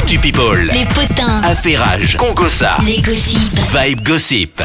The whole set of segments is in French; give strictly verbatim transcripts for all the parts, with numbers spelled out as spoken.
Actu People, les potins, affairage, congossa, les gossips, vibe gossip.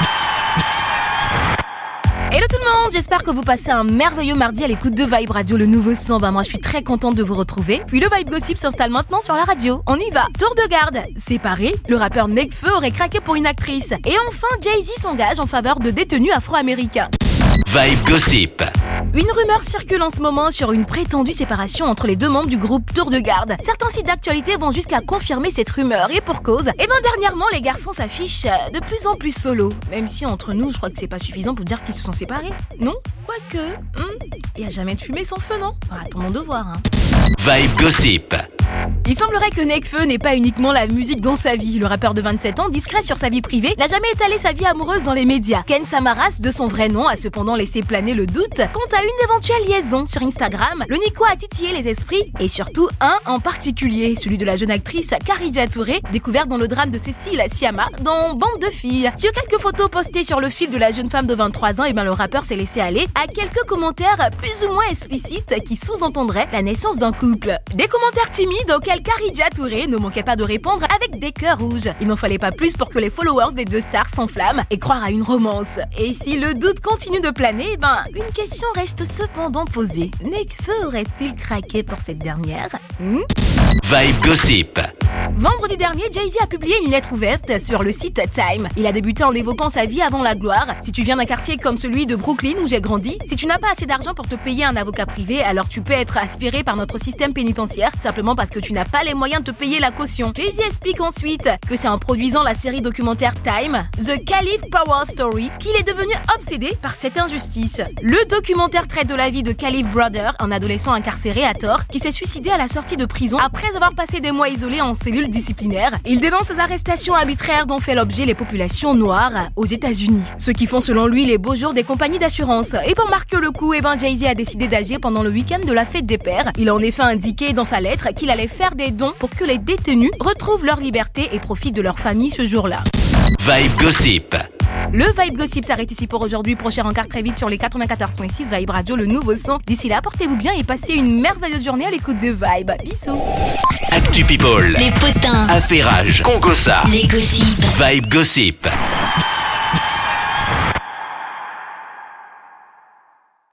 Hello tout le monde, j'espère que vous passez un merveilleux mardi à l'écoute de Vibe Radio, le nouveau son. Bah moi je suis très contente de vous retrouver. Puis le Vibe Gossip s'installe maintenant sur la radio. On y va. Tour de garde. Séparé, le rappeur Nekfeu aurait craqué pour une actrice. Et enfin, Jay-Z s'engage en faveur de détenus afro-américains. Vibe gossip. Une rumeur circule en ce moment sur une prétendue séparation entre les deux membres du groupe Tour de Garde. Certains sites d'actualité vont jusqu'à confirmer cette rumeur et pour cause. Et ben dernièrement, les garçons s'affichent de plus en plus solo. Même si entre nous, je crois que c'est pas suffisant pour dire qu'ils se sont séparés. Non ? Quoique, hmm, y a jamais de fumée sans feu, non ? Enfin, attendons de voir, hein. Vibe gossip. Il semblerait que Nekfeu n'ait pas uniquement la musique dans sa vie. Le rappeur de vingt-sept ans, discret sur sa vie privée, n'a jamais étalé sa vie amoureuse dans les médias. Ken Samaras, de son vrai nom, a cependant laissé planer le doute quant à une éventuelle liaison sur Instagram. Le Nico a titillé les esprits, et surtout un en particulier, celui de la jeune actrice Kharidja Touré, découverte dans le drame de Cécile Siama dans Bande de filles. Sur quelques photos postées sur le fil de la jeune femme de vingt-trois ans, et ben le rappeur s'est laissé aller à quelques commentaires plus ou moins explicites qui sous-entendraient la naissance d'un couple. Des commentaires timides auxquels Kharidja Touré ne manquait pas de répondre avec des cœurs rouges. Il n'en fallait pas plus pour que les followers des deux stars s'enflamment et croire à une romance. Et si le doute continue de planer, ben une question reste cependant posée. Nekfeu aurait-il craqué pour cette dernière hmm Vibe gossip. Vendredi dernier, Jay-Z a publié une lettre ouverte sur le site Time. Il a débuté en évoquant sa vie avant la gloire. Si tu viens d'un quartier comme celui de Brooklyn où j'ai grandi, si tu n'as pas assez d'argent pour te payer un avocat privé, alors tu peux être aspiré par notre système pénitentiaire simplement parce que tu n'as pas les moyens de te payer la caution. Jay-Z explique ensuite que c'est en produisant la série documentaire Time, The Khalif Power Story, qu'il est devenu obsédé par cette injustice. Le documentaire traite de la vie de Khalif Brother, un adolescent incarcéré à tort, qui s'est suicidé à la sortie de prison après avoir passé des mois isolé en cellule disciplinaire. Il dénonce les arrestations arbitraires dont fait l'objet les populations noires aux États-Unis, ce qui font selon lui les beaux jours des compagnies d'assurance. Et pour marquer le coup, eh ben Jay-Z a décidé d'agir pendant le week-end de la fête des pères. Il a en effet indiqué dans sa lettre qu'il allait faire des dons pour que les détenus retrouvent leur liberté et profitent de leur famille ce jour-là. Vibe gossip. Le Vibe Gossip s'arrête ici pour aujourd'hui. Prochain encart très vite sur les quatre-vingt-quatorze virgule six Vibe Radio, le nouveau son. D'ici là, portez-vous bien et passez une merveilleuse journée à l'écoute de Vibe. Bisous. Actu People, les potins, affairage, congossa, les gossips. vibe gossip.